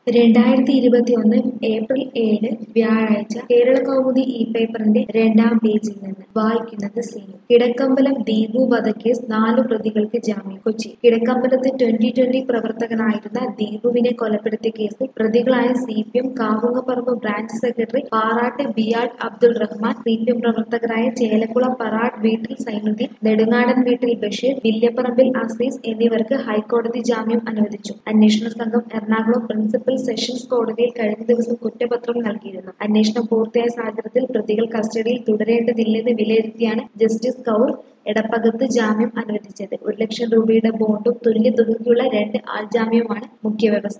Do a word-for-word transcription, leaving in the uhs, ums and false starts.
രണ്ടായിരത്തി ഇരുപത്തിയൊന്ന് ഏപ്രിൽ ഏഴ് വ്യാഴാഴ്ച കേരളകൗമുദി ഇ പേപ്പറിന്റെ രണ്ടാം പേജിൽ നിന്ന് വായിക്കുന്നത് സീനു. കിഴക്കമ്പലം ദീപു വധക്കേസ് നാലു പ്രതികൾക്ക് ജാമ്യം. കൊച്ചി കിഴക്കമ്പലത്ത് ട്വന്റി ട്വന്റി പ്രവർത്തകനായിരുന്ന ദീപുവിനെ കൊലപ്പെടുത്തിയ കേസിൽ പ്രതികളായ C P M Kavungapparambu branch secretary Parattu Biyad Abdul Rahman, C P M പ്രവർത്തകരായ ചേലക്കുളം പറാട്ട് വീട്ടിൽ സൈനുദ്ദീൻ, നെടുങ്ങാടൻ വീട്ടിൽ ബഷീർ, വില്യപ്പറമ്പിൽ അസീസ് എന്നിവർക്ക് ഹൈക്കോടതി ജാമ്യം അനുവദിച്ചു. അന്വേഷണ സംഘം എറണാകുളം പ്രിൻസിപ്പൽ സെഷൻസ് കോടതിയിൽ കഴിഞ്ഞ ദിവസം കുറ്റപത്രം നൽകിയിരുന്നു. അന്വേഷണം പൂർത്തിയായ സാഹചര്യത്തിൽ പ്രതികൾ കസ്റ്റഡിയിൽ തുടരേണ്ടതില്ലെന്ന് വിലയിരുത്തിയാണ് ജസ്റ്റിസ് കൗർ എടപ്പകത്ത് ജാമ്യം അനുവദിച്ചത്. ഒരു ലക്ഷം രൂപയുടെ ബോണ്ടും തുല്യ തുകയ്ക്കുള്ള രണ്ട് ആൾജാമ്യവുമാണ് മുഖ്യവ്യവസ്ഥ.